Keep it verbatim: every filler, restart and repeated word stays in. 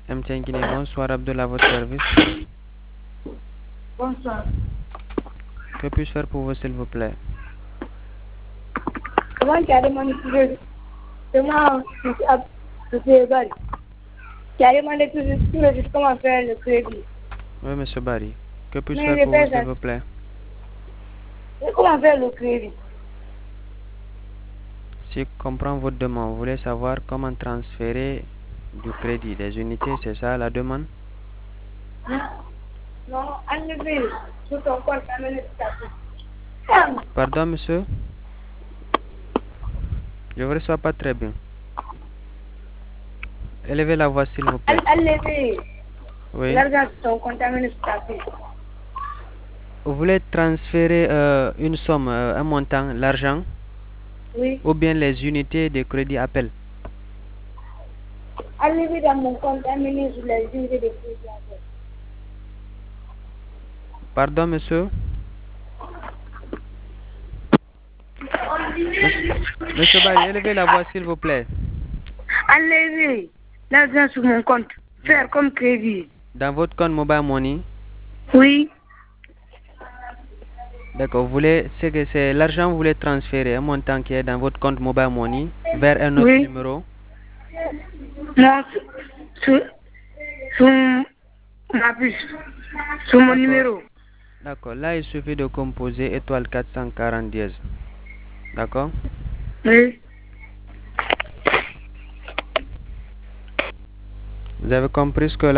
M T N Guinée, bonsoir Abdullah, à votre service. Bonsoir. Que puis-je faire pour vous, s'il vous plaît? Comment tu as demandé de comment le crédit? Tu as demandé tout de suite comment faire le crédit. Oui, monsieur Barry. Que puis-je Mais faire je pour vous, fais s'il ça. vous plaît? Mais comment faire le crédit? Si je comprends votre demande, vous voulez savoir comment transférer du crédit, des unités, c'est ça la demande? Non, enlever sur ton compte administratif. Pardon, monsieur? Je ne vous reçois pas très bien. Élevez la voix, s'il vous plaît. Enlever Oui. l'argent sur ton compte administratif. Vous voulez transférer euh, une somme, euh, un montant, l'argent, Oui. ou bien les unités de crédit appel? Enlever dans mon compte administratif les unités de crédit. Pardon, monsieur? Monsieur, monsieur Barry, élevez la voix, s'il vous plaît. Enlever l'argent sur mon compte. Faire comme crédit. Dans votre compte Mobile Money? Oui. D'accord, vous voulez, c'est que c'est l'argent que vous voulez transférer, un montant qui est dans votre compte Mobile Money, vers un autre Oui. numéro? Non, sur, sur ma puce. Sur mon numéro. D'accord, là il suffit de composer étoile quatre cent quarante dièse. D'accord? Oui. Vous avez compris ce que